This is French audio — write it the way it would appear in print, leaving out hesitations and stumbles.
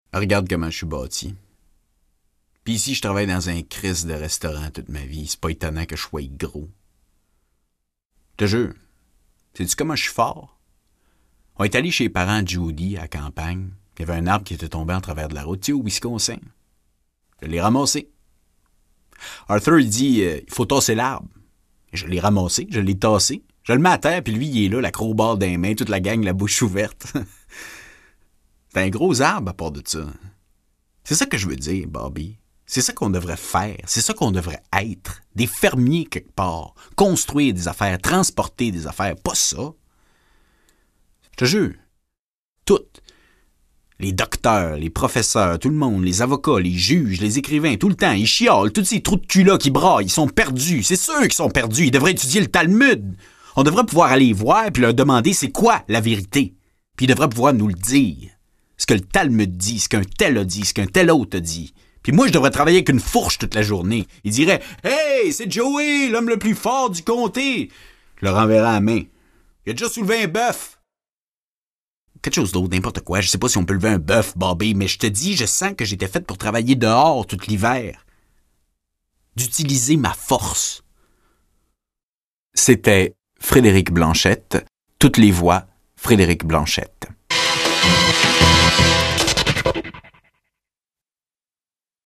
Regarde comment je suis bâti. Puis ici, je travaille dans un crisse de restaurant toute ma vie. C'est pas étonnant que je sois gros. Je te jure. Sais-tu comment je suis fort? On est allé chez les parents de Judy, à la campagne. Il y avait un arbre qui était tombé en travers de la route, tu sais, au Wisconsin. Je l'ai ramassé. Arthur, il dit, il faut tasser l'arbre. Je l'ai ramassé, je l'ai tassé. Je le mets à terre, puis lui, il est là, la crowbar dans les mains, toute la gang, la bouche ouverte. C'est un gros arbre à part de ça. C'est ça que je veux dire, Bobby. C'est ça qu'on devrait faire. C'est ça qu'on devrait être. Des fermiers quelque part. Construire des affaires, transporter des affaires. Pas ça. Je te jure. Toutes. Les docteurs, les professeurs, tout le monde, les avocats, les juges, les écrivains, tout le temps, ils chiolent, tous ces trous de cul-là qui braillent, ils sont perdus. C'est ceux qui sont perdus. Ils devraient étudier le Talmud. On devrait pouvoir aller les voir puis leur demander c'est quoi la vérité. Puis ils devraient pouvoir nous le dire. Ce que le Talmud dit, ce qu'un tel a dit, ce qu'un tel autre a dit. Puis moi, je devrais travailler avec une fourche toute la journée. Ils diraient « Hey, c'est Joey, l'homme le plus fort du comté! » Je leur enverrai la main. Il a déjà soulevé un bœuf. Quelque chose d'autre, n'importe quoi. Je sais pas si on peut lever un bœuf, Bobby, mais je te dis, je sens que j'étais faite pour travailler dehors tout l'hiver. D'utiliser ma force. C'était Frédéric Blanchette. Toutes les voix, Frédéric Blanchette.